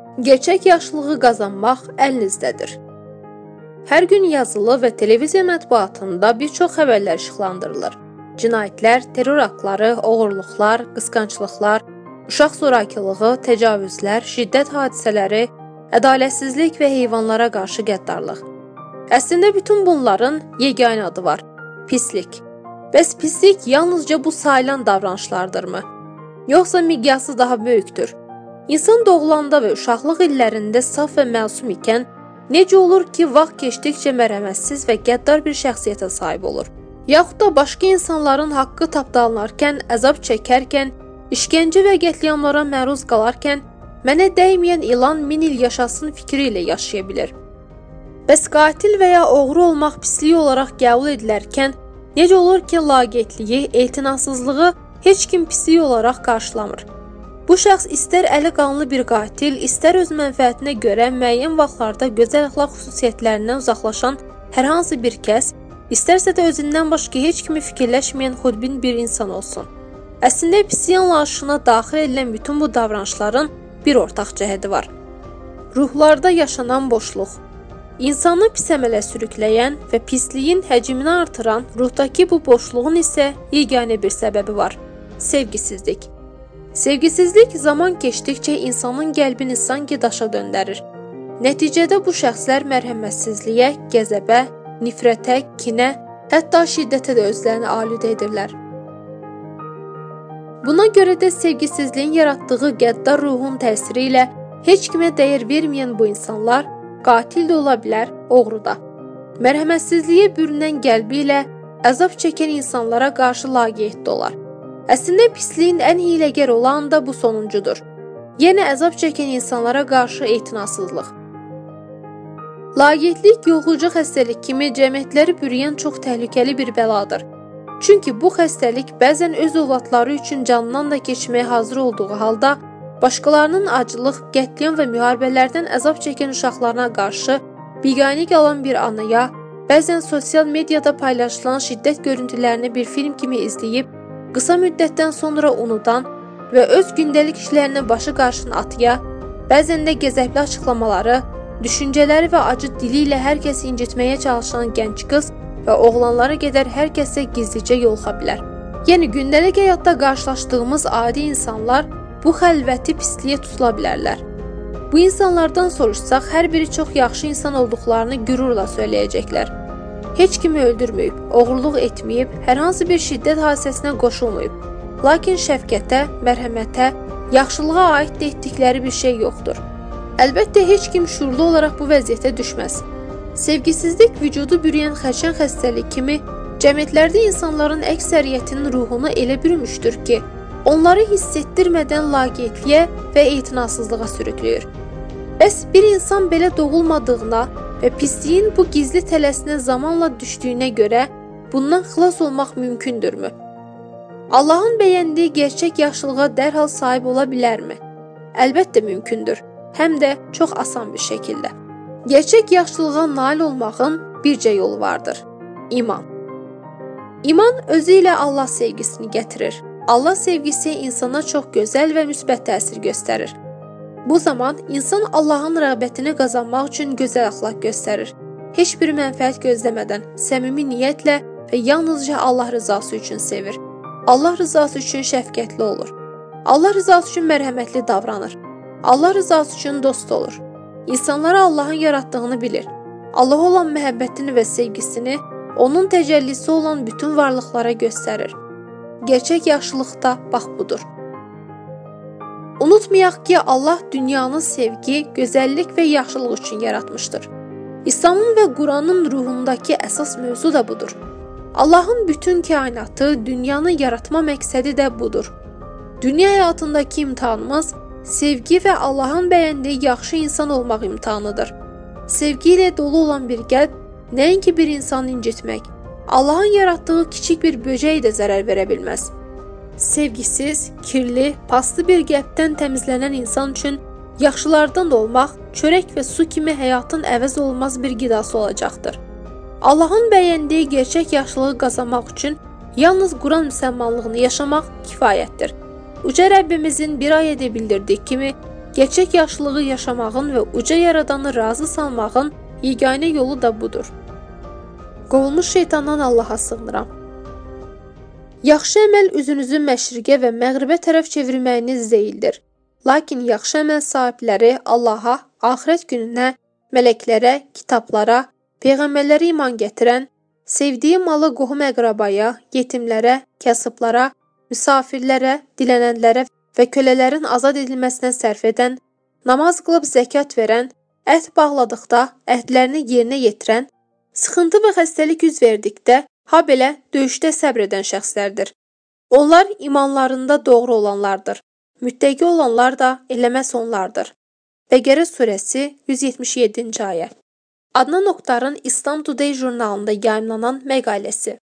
Gerçək yaşlılığı qazanmaq əlinizdədir. Hər gün yazılı və televiziya mətbuatında bir çox xəbərlər işıqlandırılır. Cinayətlər, terror aktları, oğurluqlar, qısqanclıqlar, uşaq zorakılığı, təcavüzlər, şiddət hadisələri, ədalətsizlik və heyvanlara qarşı qəddarlıq. Əslində bütün bunların yeganə adı var: pislik. Bəs pislik yalnızca bu sayılan davranışlardırmı? Yoxsa miqyası daha böyükdür? İnsan doğulanda və uşaqlıq illərində saf və məsum ikən, necə olur ki, vaxt keçdikcə mərhəmətsiz və qəddar bir şəxsiyyətə sahib olur? Yaxud da başqa insanların haqqı tapdalanarkən, əzab çəkərkən, işgəncə və qətliamlara məruz qalarkən, mənə dəyməyən ilan 1000 il yaşasın fikri ilə yaşaya bilir. Bəs qatil və ya oğru olmaq pisliyi olaraq qəbul edilərkən, necə olur ki, laqeydliyi, etinasızlığı heç kim pisliyi olaraq qarşılamır? Bu şəxs istər əli qanlı bir qatil, istər öz mənfəətinə görə müəyyən vaxtlarda gözəl əxlaq xüsusiyyətlərindən uzaqlaşan hər hansı bir kəs, istərsə də özündən başqa heç kimi fikirləşməyən xudbin bir insan olsun. Əslində pislik anlayışına daxil edilən bütün bu davranışların bir ortaq cəhəti var: ruhlarda yaşanan boşluq. İnsanı pis əmələ sürükləyən və pisliyin həcmini artıran ruhdakı bu boşluğun isə yeganə bir səbəbi var: sevgisizlik. Sevgisizlik zaman keçdikcə insanın qəlbini sanki daşa döndərir. Nəticədə bu şəxslər mərhəmətsizliyə, qəzəbə, nifrətə, kinə, hətta şiddətə də özlərini alüdə edirlər. Buna görə də sevgisizliyin yaratdığı qəddar ruhun təsiri ilə heç kimə dəyər verməyən bu insanlar qatil də ola bilər, oğru da. Mərhəmətsizliyə bürünən qəlbi ilə əzab çəkən insanlara qarşı laqeyddə olar. Əslində pisliyin ən hiyləgər olan da bu sonuncudur. Yenə əzab çəkən insanlara qarşı etinasızlıq. Laqeydlik yoluxucu xəstəlik kimi cəmiyyətləri bürüyən çox təhlükəli bir bəladır. Çünki bu xəstəlik bəzən öz övladları üçün canından da keçməyə hazır olduğu halda, başqalarının acılıq, qətliam və müharibələrdən əzab çəkən uşaqlarına qarşı biganə qalan bir anaya, bəzən sosial mediada paylaşılan şiddət görüntülərini bir film kimi izləyib, qısa müddətdən sonra unudan və öz gündəlik işlərinə başı qarşın atıya, bəzən də qəzəbli açıqlamaları, düşüncələri və acı dili ilə hər kəsi incitməyə çalışan gənc qız və oğlanlara qədər hər kəsə gizlicə yoluxa bilər. Yəni, gündəlik həyatda qarşılaşdığımız adi insanlar bu xəlvəti pisliyə tutula bilərlər. Bu insanlardan soruşsaq, hər biri çox yaxşı insan olduqlarını qürurla söyləyəcəklər. Heç kimi öldürməyib, oğurluq etməyib, hər hansı bir şiddət hadisəsinə qoşulmayıb. Lakin şəfqətə, mərhəmətə, yaxşılığa aid də etdikləri bir şey yoxdur. Əlbəttə, heç kim şuurlu olaraq bu vəziyyətə düşməz. Sevgisizlik vücudu bürüyən xərçəng xəstəlik kimi cəmiyyətlərdə insanların əksəriyyətinin ruhunu elə bürümüşdür ki, onları hiss etdirmədən laqeydliyə və etinasızlığa sürükləyir. Bəs bir insan belə doğulmadığına və pisliyin bu gizli tələsinə zamanla düşdüyünə görə bundan xilas olmaq mümkündürmü? Allahın bəyəndiyi gerçək yaşlılığa dərhal sahib ola bilərmi? Əlbəttə mümkündür, həm də çox asan bir şəkildə. Gerçək yaşlılığa nail olmağın bircə yolu vardır: iman. İman özü ilə Allah sevgisini gətirir. Allah sevgisi insana çox gözəl və müsbət təsir göstərir. Bu zaman insan Allahın rəğbətini qazanmaq üçün gözəl əxlaq göstərir. Heç bir mənfəət gözləmədən, səmimi niyyətlə və yalnızca Allah rızası üçün sevir. Allah rızası üçün şəfqətli olur. Allah rızası üçün mərhəmətli davranır. Allah rızası üçün dost olur. İnsanlara Allahın yaratdığını bilir. Allaha olan məhəbbətini və sevgisini onun təcəllisi olan bütün varlıqlara göstərir. Gerçək yaxşılıq da bax budur. Unutmayaq ki, Allah dünyanı sevgi, gözəllik və yaxşılıq üçün yaratmışdır. İslamın və Quranın ruhundakı əsas mövzu da budur. Allahın bütün kainatı, dünyanı yaratma məqsədi də budur. Dünya həyatındakı imtihanımız sevgi və Allahın bəyəndiyi yaxşı insan olmaq imtihanıdır. Sevgi ilə dolu olan bir qəlb nəinki bir insanı incitmək, Allahın yaratdığı kiçik bir böcəyi də zərər verə bilməz. Sevgisiz, kirli, paslı bir qəlbdən təmizlənən insan üçün yaxşılardan olmaq, çörək və su kimi həyatın əvəz olunmaz bir qidası olacaqdır. Allahın bəyəndiyi gerçək yaxşılığı qazanmaq üçün yalnız Quran müsəlmanlığını yaşamaq kifayətdir. Uca Rəbbimizin bir ayədə bildirdiyi kimi, Gerçək yaşlılığı yaşamağın və uca yaradanı razı salmağın yeganə yolu da budur. Qovulmuş şeytandan Allaha sığınıram. Yaxşı əməl üzünüzü məşriqə və məğribə tərəf çevirməyiniz deyildir. Lakin yaxşı əməl sahibləri Allaha, axirət gününə, mələklərə, kitablara, peyğəmbərlərə iman gətirən, sevdiyi malı qohum-əqrabaya, yetimlərə, kasıblara, müsafirlərə, dilənənlərə və kölələrin azad edilməsinə sərf edən, namaz qılıb zəkat verən, əhd bağladıqda əhdlərini yerinə yetirən, sıxıntı və xəstəlik üz verdikdə, habelə döyüşdə səbr edən şəxslərdir. Onlar imanlarında doğru olanlardır. Müttəqi olanlar da eləməz onlardır. Bəqərə surəsi 177-ci ayə. Adnan Oktarın İslam Today jurnalında yayımlanan məqaləsi.